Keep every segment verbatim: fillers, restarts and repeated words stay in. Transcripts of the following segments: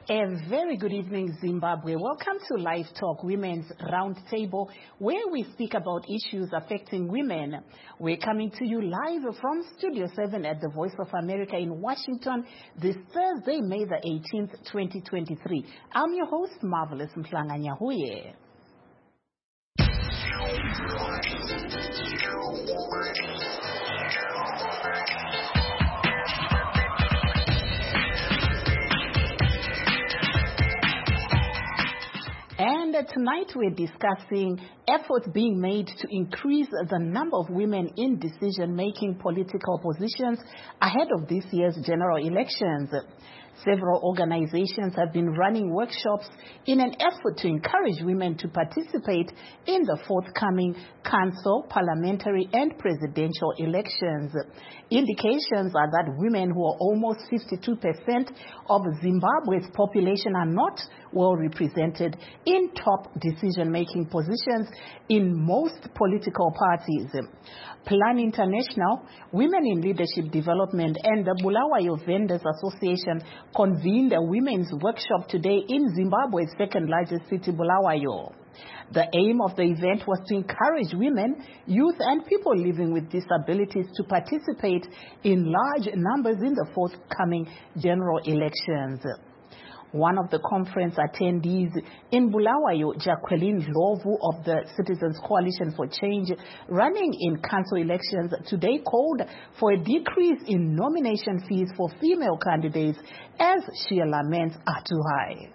A very good evening, Zimbabwe. Welcome to Live Talk Women's Roundtable, where we speak about issues affecting women. We're coming to you live from Studio seven at the Voice of America in Washington this Thursday, May the eighteenth, twenty twenty-three. I'm your host, Marvelous Mhlanga-Nyahuye. And uh, tonight we're discussing efforts being made to increase the number of women in decision-making political positions ahead of this year's general elections. Several organizations have been running workshops in an effort to encourage women to participate in the forthcoming council, parliamentary, and presidential elections. Indications are that women, who are almost fifty-two percent of Zimbabwe's population, are not well represented in top decision-making positions in most political parties. Plan International, Women in Leadership Development, and the Bulawayo Vendors Association convened a women's workshop today in Zimbabwe's second largest city, Bulawayo. The aim of the event was to encourage women, youth, and people living with disabilities to participate in large numbers in the forthcoming general elections. One of the conference attendees in Bulawayo, Jacqueline Lovu of the Citizens Coalition for Change, running in council elections today, called for a decrease in nomination fees for female candidates, as she laments are too high.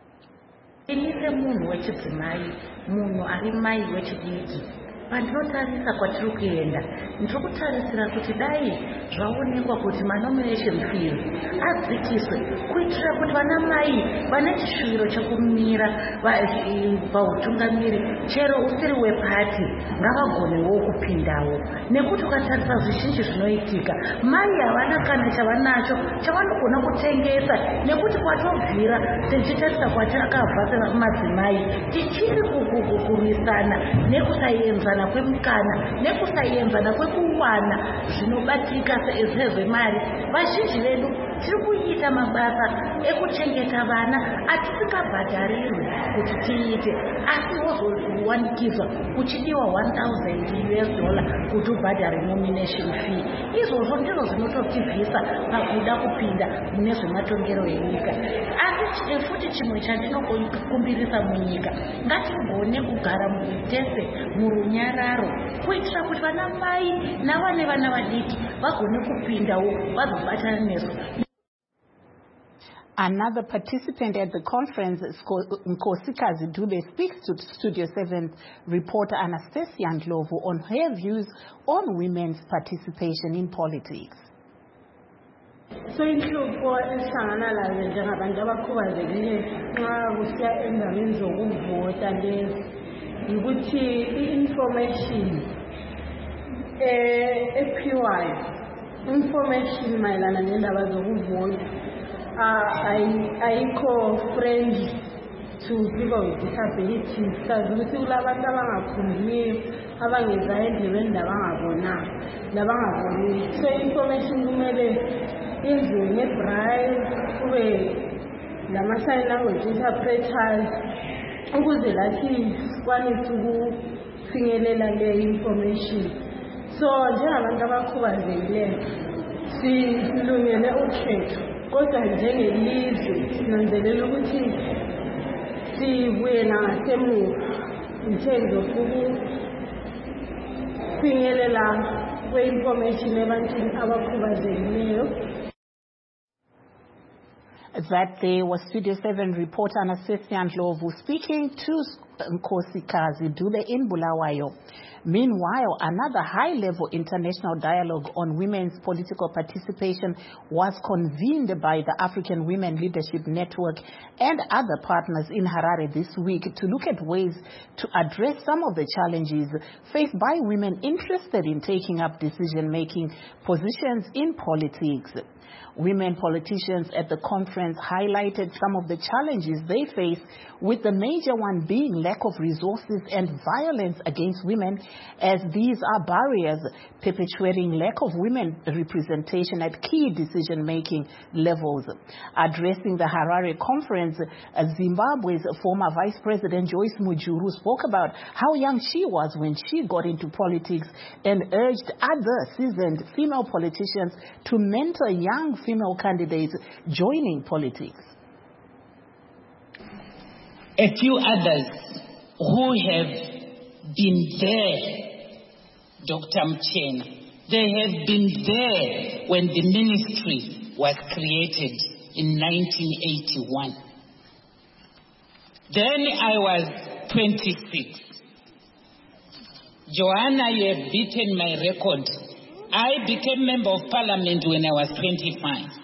Pandinotarisa kwatiri kuenda ndiri kutarisira kuti dai zvaonekwa kuti manomination fees adzikiswe kuitira kuti vana mai vane chishuwiro chekumira pautungamiri chero usiri wepati ngavagonewo kupindawo, nekuti ukatarisa zvizhinji zvinoitika mai havana kana chavanacho chavanogona kutengesa, nekuti kwatobvira tichitarisa kwatakabva semadzimai tichiri kurwisana nekusaenzana kwemukana nekusaenzana kwekuwana zvinobatika sezvemari. Vazhinji vedu tiri kuita mabasa ekuchengeta vana atisingabhadharirwi kuti tiite, asi wozowanikizwa kuchidiwa one thousand U S dollar kuti ubhadhare nomination fee. Izvozvo ndizvo zvinototibvisa pakuda kupinda mune zvematongero enyika. Asi futi chimwe chandinokumbirisa munyika, ngatigone kugara mutese murunyararo kuitira kuti vana mai navane vana vadiki vagone kupindawo vazobatana nesu. Another participant at the conference, Nkosikazi Dube, speaks to Studio seven reporter Anastasia Ndlovu on her views on women's participation in politics. So inhlupho esihlangana lazo njengabantu abakhubazekile nxa kusiya endaweni zokuvota lezi ukuthi i-information ephiwayo, information mayelana nendaba zokuvota ayikho friendly to people with disabilities. Sazi ukuthi kulabantu abangakhulumiyo, abangezayo endlebeni labangabonanga labangaboniyo. So information kumele yenziwe ngebraille, kube lama-sign language interpreters ukuze lathi sikwanise ukufinyelela le information. So njengabantu abakhubazekileyo silungele ukhetho, kodwa njengelizwe sinanzelela ukuthi sibuye nangasemuva in terms of ukufinyelela kwe-information ebantwini abakhubazekileyo. That day was Studio seven reporter Anastasia Ndlovu speaking to Nkosikazi Dube in Bulawayo. Meanwhile, another high-level international dialogue on women's political participation was convened by the African Women Leadership Network and other partners in Harare this week to look at ways to address some of the challenges faced by women interested in taking up decision-making positions in politics. Women politicians at the conference highlighted some of the challenges they face, with the major one being lack of resources and violence against women, as these are barriers perpetuating lack of women representation at key decision-making levels. Addressing the Harare conference, Zimbabwe's former Vice President Joyce Mujuru spoke about how young she was when she got into politics and urged other seasoned female politicians to mentor young female candidates joining politics. A few others who have been there, Doctor Mchena, they have been there when the ministry was created in nineteen eighty-one. Then I was twenty-six. Joanna, you have beaten my record. I became member of parliament when I was twenty-five.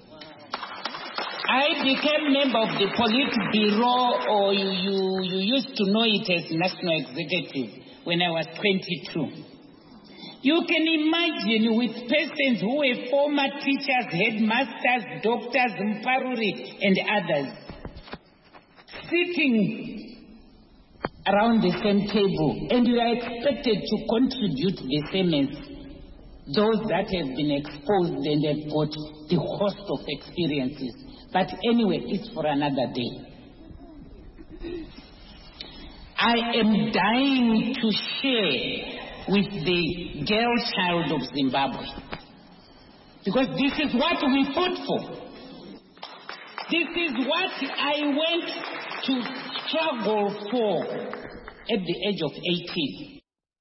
I became member of the Politburo, or you, you, you used to know it as National Executive, when I was twenty-two. You can imagine with persons who were former teachers, headmasters, doctors, Mparuri, and others, sitting around the same table, and you are expected to contribute the same as those that have been exposed and have got the host of experiences. But anyway, it's for another day. I am dying to share with the girl child of Zimbabwe, because this is what we fought for. This is what I went to struggle for at the age of eighteen.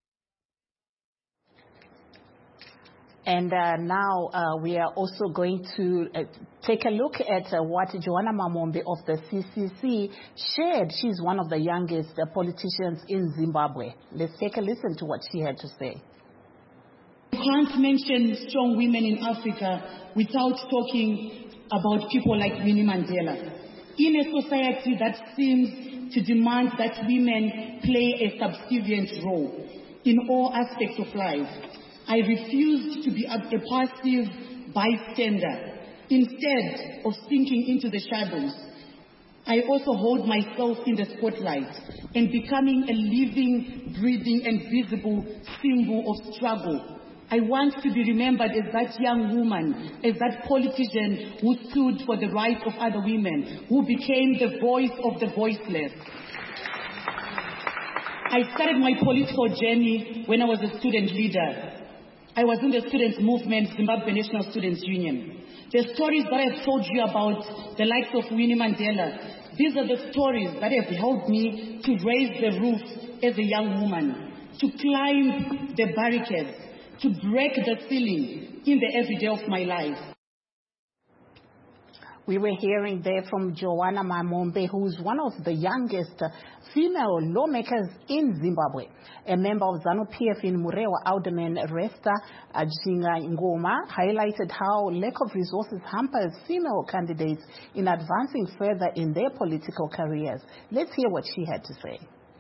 And uh, now uh, we are also going to uh, take a look at uh, what Joanna Mamombe of the C C C shared. She's one of the youngest uh, politicians in Zimbabwe. Let's take a listen to what she had to say. You can't mention strong women in Africa without talking about people like Winnie Mandela. In a society that seems to demand that women play a subservient role in all aspects of life, I refused to be a, a passive bystander. Instead of sinking into the shadows, I also hold myself in the spotlight and becoming a living, breathing, and visible symbol of struggle. I want to be remembered as that young woman, as that politician who stood for the rights of other women, who became the voice of the voiceless. I started my political journey when I was a student leader. I was in the student movement, Zimbabwe National Students Union. The stories that I've told you about, the likes of Winnie Mandela, these are the stories that have helped me to raise the roof as a young woman, to climb the barricades, to break the ceiling in the everyday of my life. We were hearing there from Joanna Mamombe, who's one of the youngest female lawmakers in Zimbabwe. A member of ZANU-P F in Murewa, Alderman Resta Ajinga Ngoma, highlighted how lack of resources hampers female candidates in advancing further in their political careers. Let's hear what she had to say.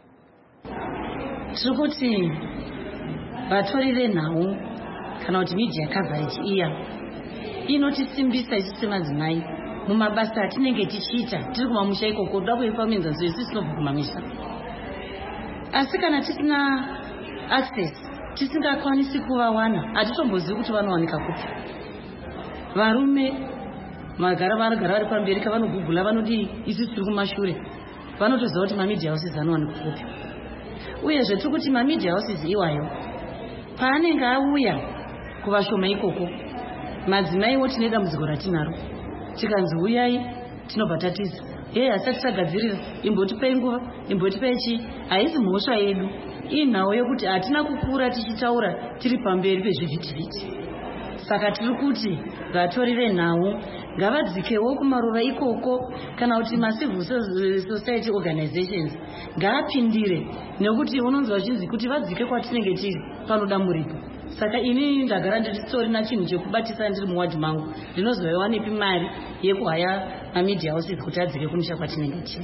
Tikuti vatorire nhau kana kuti media coverage iya inotisimbisa isu semadzimai mumabasa atinenge tichiita tiri kumamusha ikoko toda kuifamenzanzo isu tinobva kumamisha. Asi kana tisina access, tisingakwanisi kuvawana, hatitombozivi kuti vanowanika kupi. Varume magara vanogara vari pamberi kavanogugula vanoti isu tiri kumashure, vanotoziva kuti mamedia houses anowanika kupi. Uyezve tiri kuti mamedia houses iwayo paanenge auya kuvashoma ikoko, madzimaiwo tine dambudziko ratinaro. Tikanzi uyai tinobva tatiza, hey, asati tagadzirira, imbotipei nguva, imbotipei chi, haisi mhosva yedu. Inhau yokuti hatina kukura tichitaura tiri pamberi pezvivhitivhiti. Saka tiri kuti vatorire nhau, ngavadzikewo kumaruva ikoko, kana kuti macivil society organizations ngaapindire, nekuti unonzwa vachinzi kuti vadzike kwatinenge tiri panoda muripo. Saka ini ndagara ndichitorina chinhu chekubatisa ndiri muwadhi mangu, ndinozoiwanepi mari yekuhaya mamedia houses kuti adzike kumusha kwatinenge tiri.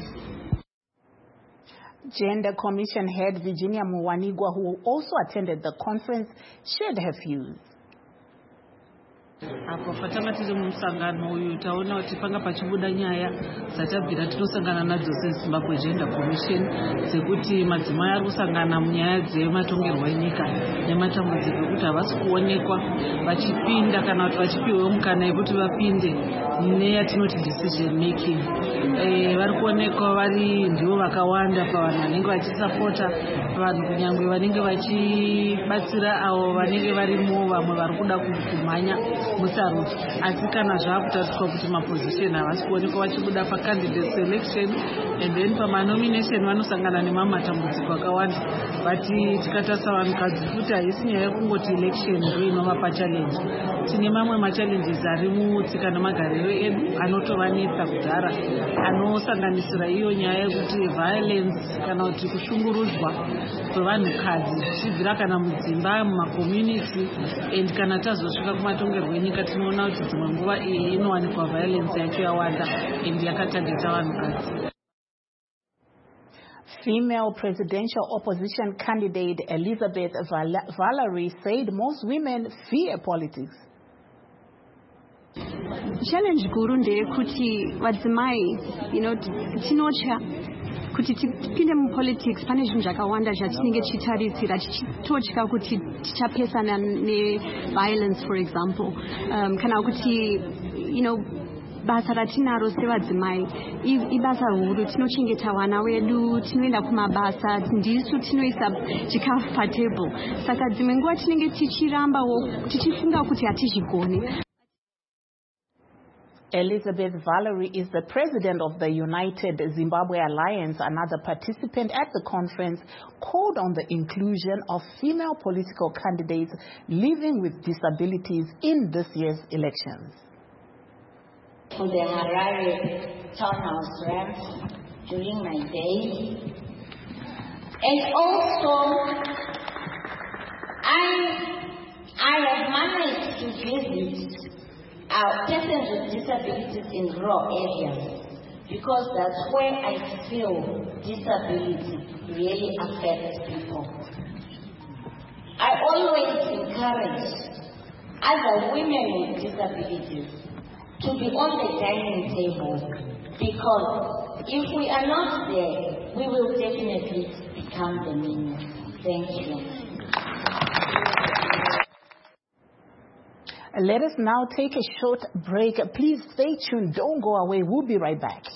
Gender Commission head Virginia Muwanigwa, who also attended the conference, shared her views. Apo fatanga tiri musangano uyu taona kuti panga pachibuda nyaya dzatabvira tinosangana nadzo seZimbabwe Gender Commission dzekuti madzimai ari kusangana munyaya dzematongerwo enyika nematambudziko ekuti havasi kuonekwa vachipinda kana kuti vachipiwewo mukana yekuti vapinde neyatinoti decision making. Vari kuonekwa vari ndivo vakawanda pavanhu vanenge vachisapota, vanhu kunyangwe vanenge vachibatsira avo vanenge varimo vamwe vari kuda kumhanya musarudzo. Asi kana zvakutariswa kuti maposition havasi kuonekwa vachibuda pacandidate selection and then pamanomination vanosangana nemamatambudziko akawanda. Vati tikatarisa vanhukadzi futi haisi nyaya yekungoti election ndo inovapa challenge. Tine mamwe machallenges ari mutsika nemagariro edu anotovanetsa kudhara, anosanganisira iyo nyaya yekuti violence kana kuti kushungurudzwa kwevanhukadzi zvichibvira kana mudzimba mumakommunity. And kana tazosvika kumatongerwo enyika tinoona kuti dzimwe nguva iyi inowanikwa violence yacho yawanda and yakatageta vanhukadzi. Female presidential opposition candidate Elizabeth Val Valerie said most women fear politics. Challenge guru ndeyekuti vadzimai, you know, tinotya kuti tipinde mupolitics pane zvinhu zvakawanda zvatinenge tichitarisira, tichitotya kuti tichapesana neviolence, for example, um, kana kuti, you know, basa ratinaro sevadzimai ibasa huru. Tinochengeta vana vedu, tinoenda kumabasa, ndisu tinoisa chikafu patable. Saka dzimwe nguva tinenge tichirambawo tichifunga kuti hatizvigoni. Elizabeth Valerie is the president of the United Zimbabwe Alliance, another participant at the conference called on the inclusion of female political candidates living with disabilities in this year's elections. On the Harare townhouse ramps during my day, and also I I have managed to visit our persons with disabilities in rural areas because that's where I feel disability really affects people. I always encourage other women with disabilities to be on the dining table, because if we are not there, we will definitely become the menu. Thank you. Let us now take a short break. Please stay tuned. Don't go away. We'll be right back.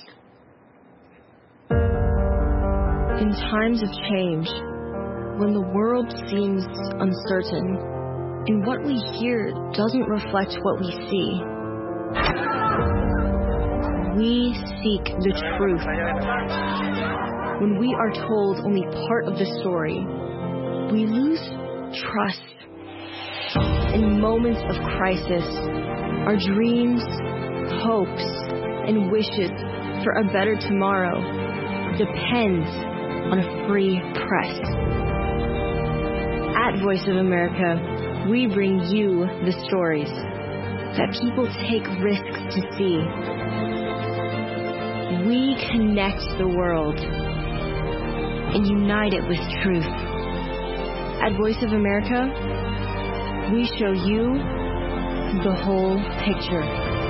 In times of change, when the world seems uncertain and what we hear doesn't reflect what we see, we seek the truth. When we are told only part of the story, we lose trust. In moments of crisis, our dreams, hopes, and wishes for a better tomorrow depends on a free press. At Voice of America, we bring you the stories that people take risks to see. We connect the world and unite it with truth. At Voice of America, we show you the whole picture.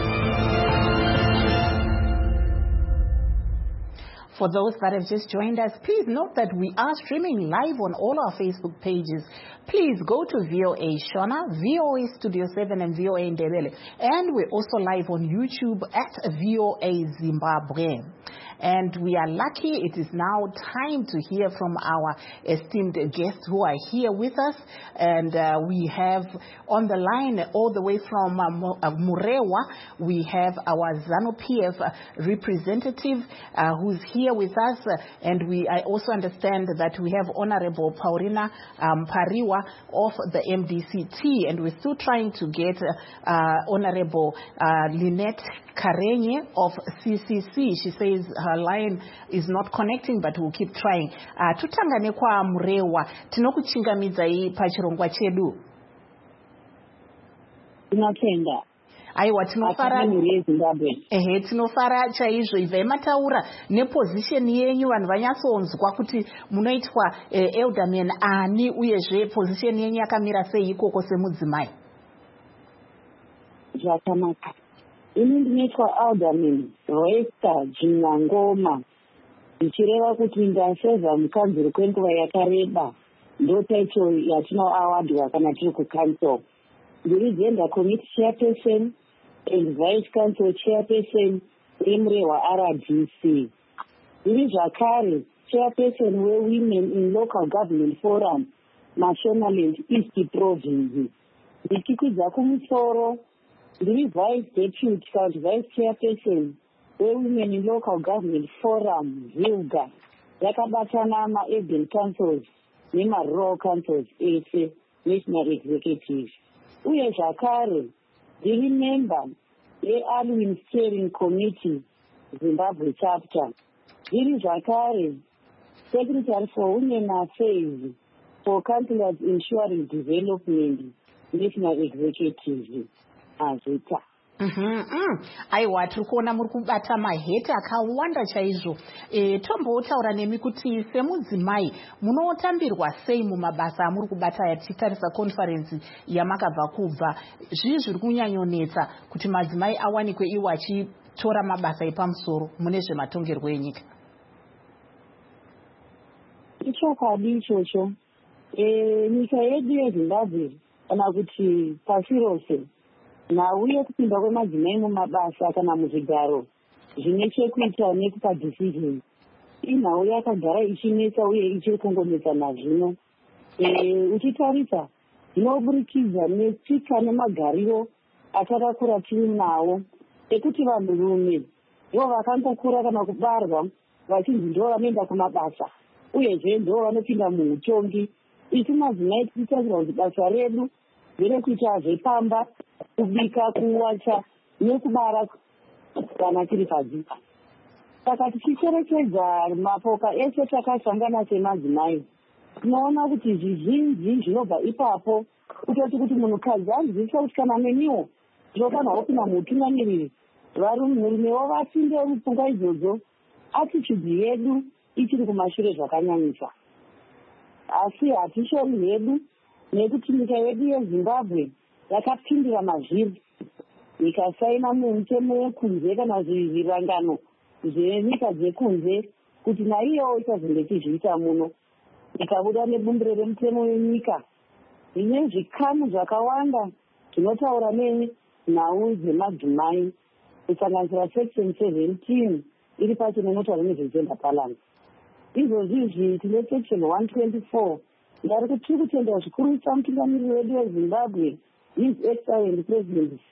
For those that have just joined us, please note that we are streaming live on all our Facebook pages. Please go to V O A Shona, V O A Studio seven, and V O A Ndebele. And we're also live on YouTube at V O A Zimbabwe. And we are lucky it is now time to hear from our esteemed guests who are here with us. And uh, we have on the line all the way from uh, Murewa, we have our ZANU-P F representative uh, who's here with us. And we I also understand that we have Honorable Paulina um, Pariwa of the M D C T. And we're still trying to get uh, Honorable uh, Lynette Karenye of C C C. She says her line is not connecting, but we'll keep trying. Uh, tutangane kwa Murewa, tinokuchingamidza hii pachirongwa chedu. Tinotenda. Aiwa tinofara ehe tinofara chaizvo ibva mataura neposition yenyu vanhu vanyatsonzwa kuti munoitwa eh, elderman ani uyezve position yenyu yakamira sei ikoko semudzimai. zvakanaka. Ini ndinoitwa Alderman Roesta Jinangoma, zvichireva kuti ndaseva mukanzuro kwenguva yakareba. Ndo title yatinoawadwa kana tiri kucouncil. Ndiri gender committee chairperson and vice council chairperson Emrewa R D C. Ndiri zvakare chairperson weWomen in Local Government Forum Mashonaland East Province. Ndichikwidza kumusoro ndiri vice deputy kana vice chairperson weWomen in Local Government Forum Vilga, yakabatana ma-urban councils nema-rural councils ese national executive. Uye zvakare ndiri member ye-Alwyn Steering Committee Zimbabwe chapter. Ndiri zvakare secretary for women affairs for councillors ensuring development national executive azita. Mm-hmm. Aiwa, tiri kuona muri kubata maheti akawanda chaizvo. E, tombotaura nemi kuti semudzimai munotambirwa sei mumabasa amuri kubata aya, tichitarisa conference yamakabva kubva. Zvii zviri kunyanyonetsa kuti madzimai awanikwe iwo achitora mabasa epamusoro mune zvematongerwo enyika? Ichokwadi ichocho. E, nyika yedu yeZimbabwe kana kuti pasi rose nauye kupinda kwemadzimai mumabasa kana muzvigaro zvine chekuita nekupa decision inhau yakagara ichinetsa uye ichiri kungonetsa nazvino. E, uchitarisa zvinoburikidza netsika nemagariro atakakura tiri nawo ekuti vanhurume ndo vakangokura kana kubarwa vachinzi ndo vanoenda kumabasa uyezve ndo vanopinda muutongi. Isu madzimai tichitarisira kuti basa redu nderekuita zvepamba, kubika, kuwacha nekubara kana tiri padzika. Saka tichicherechedza mapoka ese takasangana semadzimai, tinoona kuti zvizhinji zvinobva ipapo kutoti kuti munhukadzi anzwisisa kuti kana neniwo ndinofanirwa kupinda muutungamiriri, varumewo vapinde mupfungwa idzodzo, attitude yedu ichiri kumashure zvakanyanyisa. Asi hatishori hedu nekuti nyika yedu yeZimbabwe yakapindira mazviri ikasaina mutemo yekunze kana zvirangano zvenyika dzekunze kuti naiyowo ichazonge chizviita muno, ikabuda nebumbiro remutemo wenyika ine zvikamu zvakawanda zvinotaura nenhau dzemadzimai, kusanganisira section seventeen iri pacho inotaura nezvegender balance. Izvozvizvi tine section one twenty-four ndari kuti tiri kutenda zvikurisa mutungamiriri wedu weZimbabwe his excellent president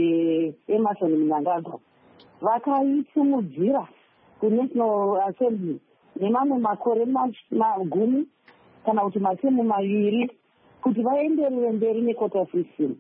Emerson Mnangagwa vakaisimudzira kunational assembly nemamwe makore magumi kana kuti matemu maviri kuti vaenderere mberi nequota system.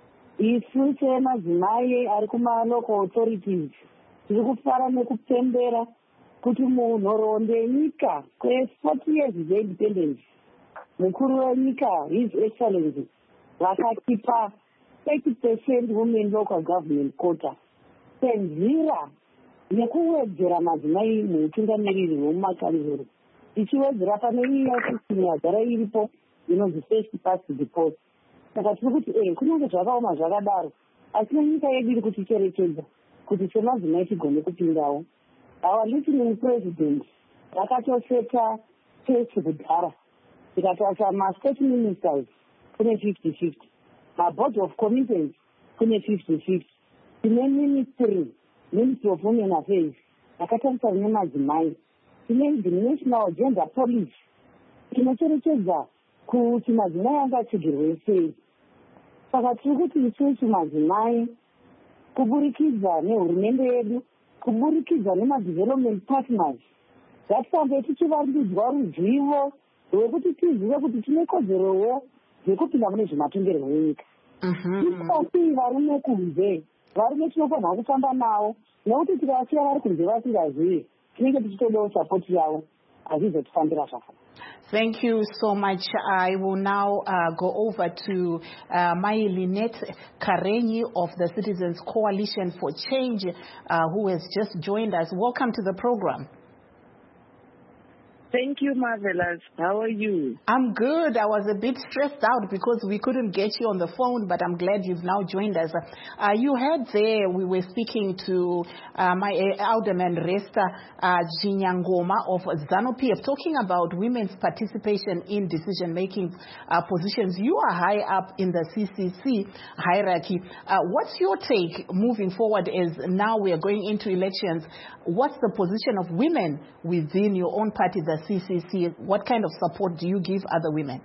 Isu semadzimai ari kumalocal authorities tiri kufara nekupembera kuti munhoroondo yenyika kwe-forty years dzeindependence mukuru wenyika his excellency vakatipa thirty percent women local government quota senzira yekuwedzera madzimai muutungamiriri hwemumakanzuro, tichiwedzera pane iya system yagara iripo inonzi first past the post. Saka tiri kuti eh kunyange zvakaoma zvakadaro asi nyika yedu iri kuticherechedza kuti semadzimai tigone kupindawo. Our listening president vakatoseta test kudhara tikatarisa ma-state ministers kune fifty fifty, ma-board of committees kune fifty fifty, tine ministry ministry of women affairs vakatarisana nemadzimai, tine the national gender police inocherechedza kuti madzimai angatsigirirwe sei. Saka tiri kuti isusu madzimai kuburikidza nehurumende yedu, kuburikidza nema-development partners, ngatisambe tichivandudzwa ruzivo rwekuti tizive kuti tine kodzerowo dzekupinda mune zvematongerwo enyika. Tisati varume kunze, varume tinofanirwa kufamba navo nekuti tikasiya vari kunze vasingazivi tinenge tichitodawo sapoti yavo, hazvizotifambira zvakanaka. Thank you so much. I will now uh, go over to uh, Mai Lynette Karenyi of the Citizens Coalition for Change, uh, who has just joined us. Welcome to the program. Thank you, Marvelous. How are you? I'm good. I was a bit stressed out because we couldn't get you on the phone, but I'm glad you've now joined us. Uh, you heard there we were speaking to uh, my alderman Resta uh, Jinyangoma of ZANU-P F, talking about women's participation in decision-making uh, positions. You are high up in the C C C hierarchy. Uh, what's your take moving forward as now we are going into elections? What's the position of women within your own party, the C C C? What kind of support do you give other women?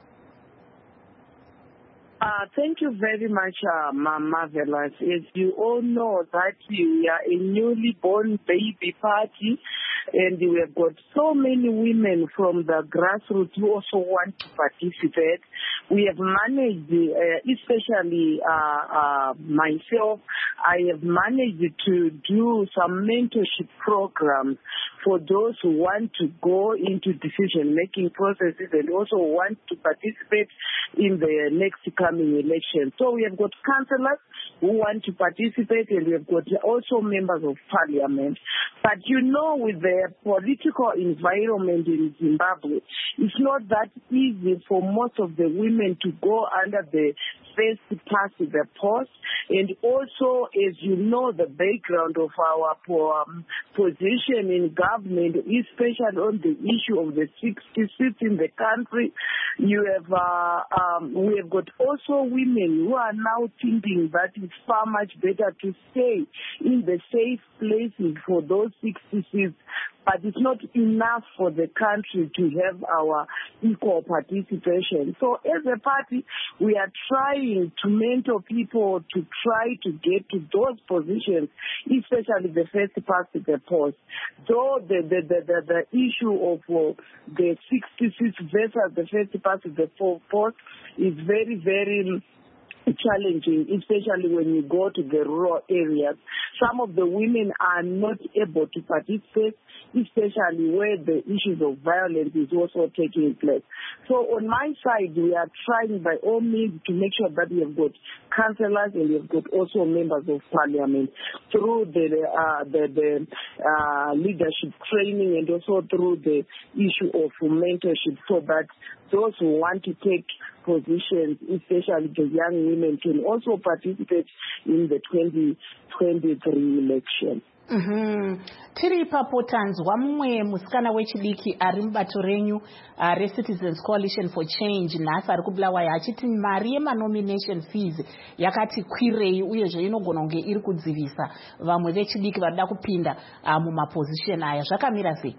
Uh, thank you very much, uh, Marvelous. As you all know, that we are a newly born baby party, and we have got so many women from the grassroots who also want to participate. We have managed, uh, especially uh, uh, myself, I have managed to do some mentorship programs for those who want to go into decision-making processes and also want to participate in the next coming election. So we have got councillors who want to participate, and we have got also members of parliament. But you know, with the political environment in Zimbabwe, it's not that easy for most of the women to go under the first past the post. And also, as you know, the background of our um, position in government, especially on the issue of the sixty seats in the country, you have uh, um, we have got also women who are now thinking that it's far much better to stay in the safe places for those sixty seats. But it's not enough for the country to have our equal participation. So as a party, we are trying to mentor people to try to get to those positions, especially the first past the post. Though the, the, the, the, the issue of uh, the sixty-six versus the first past the post is very, very challenging, especially when you go to the rural areas. Some of the women are not able to participate, especially where the issues of violence is also taking place. So on my side, we are trying by all means to make sure that we have got councillors and we have got also members of parliament through the uh, the, the uh, leadership training and also through the issue of mentorship, so that those who want to take positions, especially the young women, can also participate in the twenty twenty-three election. Mm-hmm. Tiri ipapo tanzwa mumwe musikana wechidiki ari mubato renyu uh, re-Citizens Coalition for Change nhasi ari kubulawayo achiti mari yemanomination fees yakati kwirei uyezve inogona kunge iri kudzivisa vamwe vechidiki varida kupinda uh, mumaposition aya. Zvakamira sei?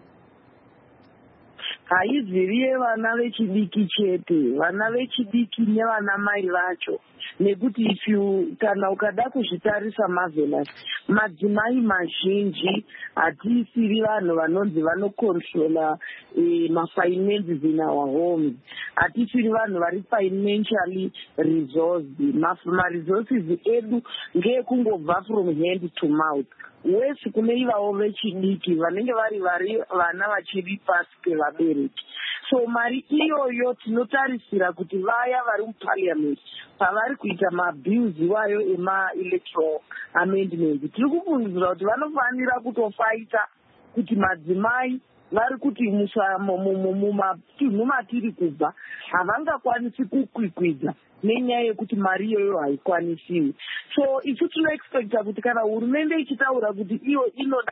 Haiziriye vana vechidiki chete, vana vechidiki nevana mai vacho. Nekuti if you kana ukada kuzvitarisa Marvelous, madzimai mazhinji hatisiri vanhu vanonzi vanocontrola eh, mafinances in our homes. Hatisiri vanhu vari financially resourced. Maresources edu ngeekungobva from hand to mouth. Wese kune ivavo vechidiki vanenge vari vari vana vachiri pasi pevabereki. So mari iyoyo tinotarisira kuti vaya vari muparliament pavari kuita mabills iwayo ema-electoral amendments, tiri kufungidzira kuti vanofanira kutofaita kuti madzimai vari kuti mumatunhu matiri kubva havangakwanisi kukwikwidza nenyaya yekuti mari iyoyo haikwanisiwi. So isu tinoexpecta kuti kana hurumende ichitaura kuti iyo inoda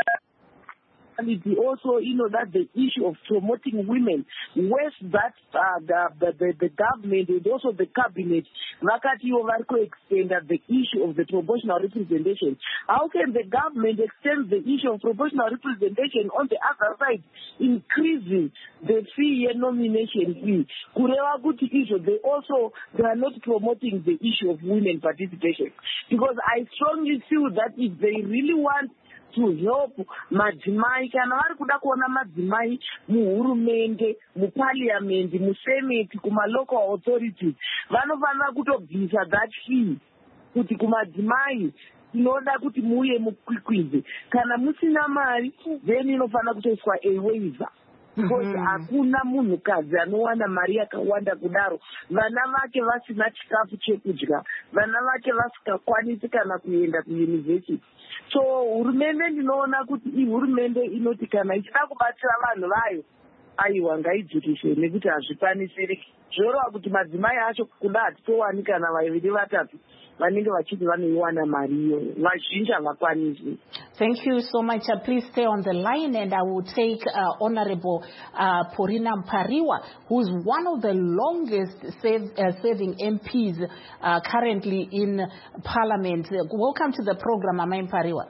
also, you know, that the issue of promoting women, with that uh, the, the, the government and also the cabinet, Vakati Ovarko extended the issue of the proportional representation. How can the government extend the issue of proportional representation on the other side, increasing the fee and nomination fee? Kurewa Guti issue, they also they are not promoting the issue of women participation. Because I strongly feel that if they really want to help madzimai, kana vari kuda kuona madzimai muhurumende, muparliament, musenate, kuma local authorities, vanofanira kutobvisa that fee kuti kumadzimai tinoda kuti muye mukwikwidze. Kana musina mari, then inofanira kutoiswa a waiver. Because hakuna munhukadzi anowana mari yakawanda kudaro, vana vake vasina chikafu chekudya, vana vake vasikakwanisi kana kuenda kuyunivhesiti. So hurumende ndinoona kuti ihurumende inoti kana ichida kubatsira vanhu vayo aiwa ngaidzikiswe nekuti hazvikwanisiri zvoreva kuti madzimai acho kuda hatitowani kana vaviri vatatu vanenge vachiti vanoiwana mariyo vazhinji havakwanisi. Thank you so much. Uh, please stay on the line, and I will take uh, Honorable uh, Porina Mpariwa, who's one of the longest save, uh, serving M Ps uh, currently in Parliament. Uh, welcome to the program, Amai Mpariwa.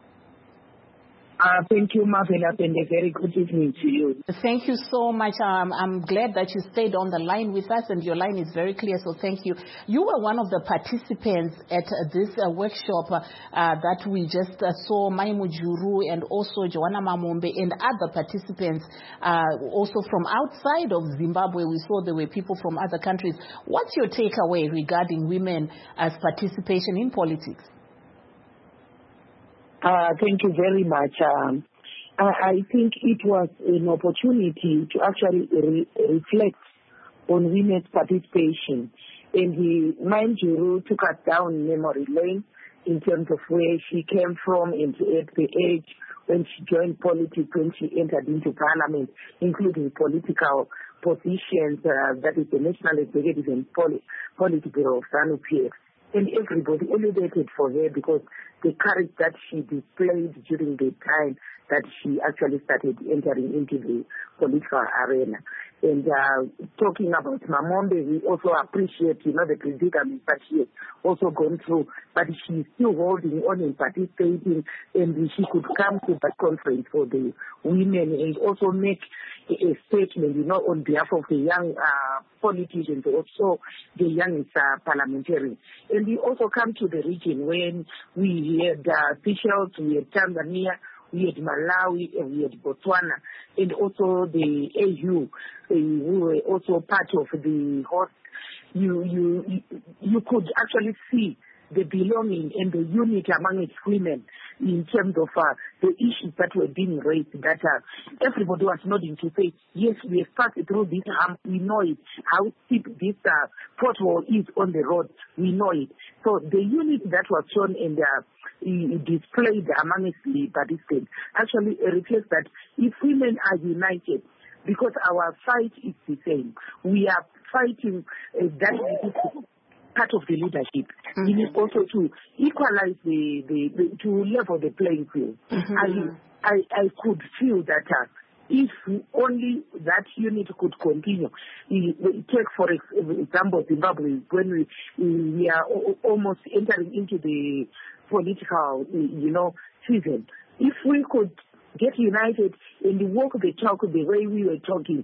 Uh, thank you, Mavela, and a very good evening to you. Thank you so much. Um, I'm glad that you stayed on the line with us, and your line is very clear, so thank you. You were one of the participants at uh, this uh, workshop uh, uh, that we just uh, saw, Maimu Juru and also Joanna Mamombe and other participants uh, also from outside of Zimbabwe. We saw there were people from other countries. What's your takeaway regarding women as participation in politics? Uh, thank you very much. Um, I, I think it was an opportunity to actually re- reflect on women's participation. And the Manjuru took us down memory lane in terms of where she came from and at the age when she joined politics, when she entered into parliament, including political positions, uh, that is the National Executive and Poli- Politburo of ZANU-P F. And everybody elevated for her because the courage that she displayed during the time that she actually started entering into the political arena. And uh, talking about Mamombe, we also appreciate, you know, the predicament that she has also gone through, but she's still holding on and participating, and she could come to that conference for the women and also make a, a statement, you know, on behalf of the young uh, politicians, also the young uh, parliamentarians. And we also come to the region when we had uh, Seychelles, we had Tanzania, we had Malawi, and we had Botswana, and also the A U, uh, we were also part of the host. You, you, you could actually see the belonging and the unity among its women in terms of uh, the issues that were being raised, that uh, everybody was nodding to say, yes, we have passed through this harm, we know it, how steep this uh, pothole is on the road, we know it. So the unity that was shown and uh, displayed amongst the participants actually reflects that if women are united, because our fight is the same, we are fighting uh, that part of the leadership. Mm-hmm. It is also to equalize the, the, the to level the playing field. Mm-hmm. I, I I could feel that uh, if only that unit could continue. Take for example Zimbabwe, when we we are almost entering into the political, you know, season. If we could get united and walk the talk the way we were talking,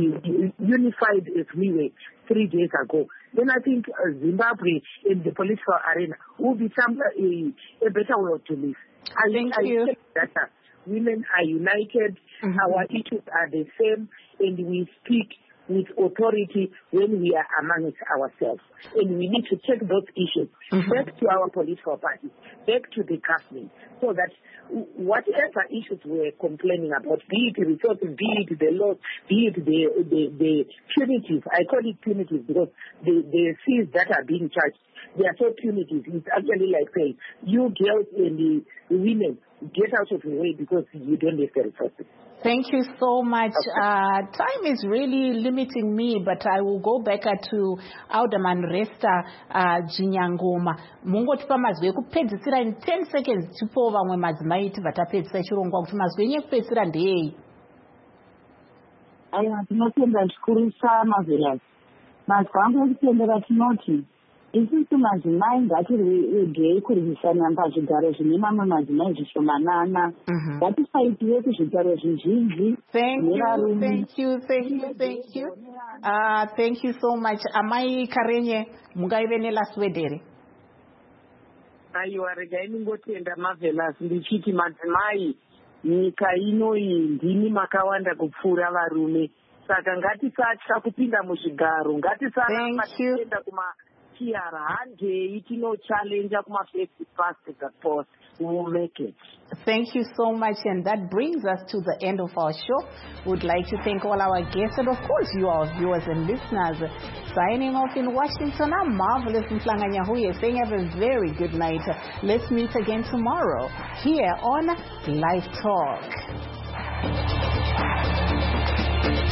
unified as we were three days ago, then I think uh, Zimbabwe in the political arena will be some, uh, a better world to live. I, Thank I you. think that uh, women are united, mm-hmm. our issues are the same, and we speak with authority when we are amongst ourselves. And we need to take those issues mm-hmm. back to our political parties, back to the government, so that whatever issues we're complaining about, be it resources, be it the laws, be it the, the, the punitive, I call it punitive because the, the fees that are being charged, they are so punitive. It's actually like saying, you girls and the, the women, get out of the way because you don't have the resources. Thank you so much. Uh, time is really limiting me, but I will go back to Alderman Resta uh, Jinyangoma. Mungoti pamazwe kupedzisira in ten seconds tipo vamwe madzimai vatapedzisa chirongwa kuti mazwe enye kupedzisira ndei. Aiwa, tinotenda zvikuru saMavelazi. Mazwa angu ekutendera tinoti isusu madzimai ngatirwegei kurwisana pazvigaro zvine mamwe madzimai zvishomanana. Ngatisaitiwe kuzvigaro zvizhinji. Thank you, thank you, thank you, thank you. Uh, thank you so much. Amai Karenye, mungaive nelast word here. Aiwa, regai ningotenda Mavelazi ndichiti madzimai nyika inoyi ndini makawanda kupfuura varume. Saka ngatisatya kupinda muzvigaro, ngatisaramba tichienda kuma tiara handei tino challenge kuma face past the post. We will make it. Thank you so much, and that brings us to the end of our show. We'd like to thank all our guests and of course you, our viewers and listeners. Signing off in Washington, I'm Marvelous Mhlanga Nyahuye saying have a very good night. Let's meet again tomorrow here on Live Talk.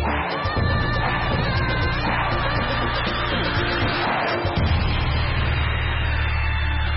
Africa.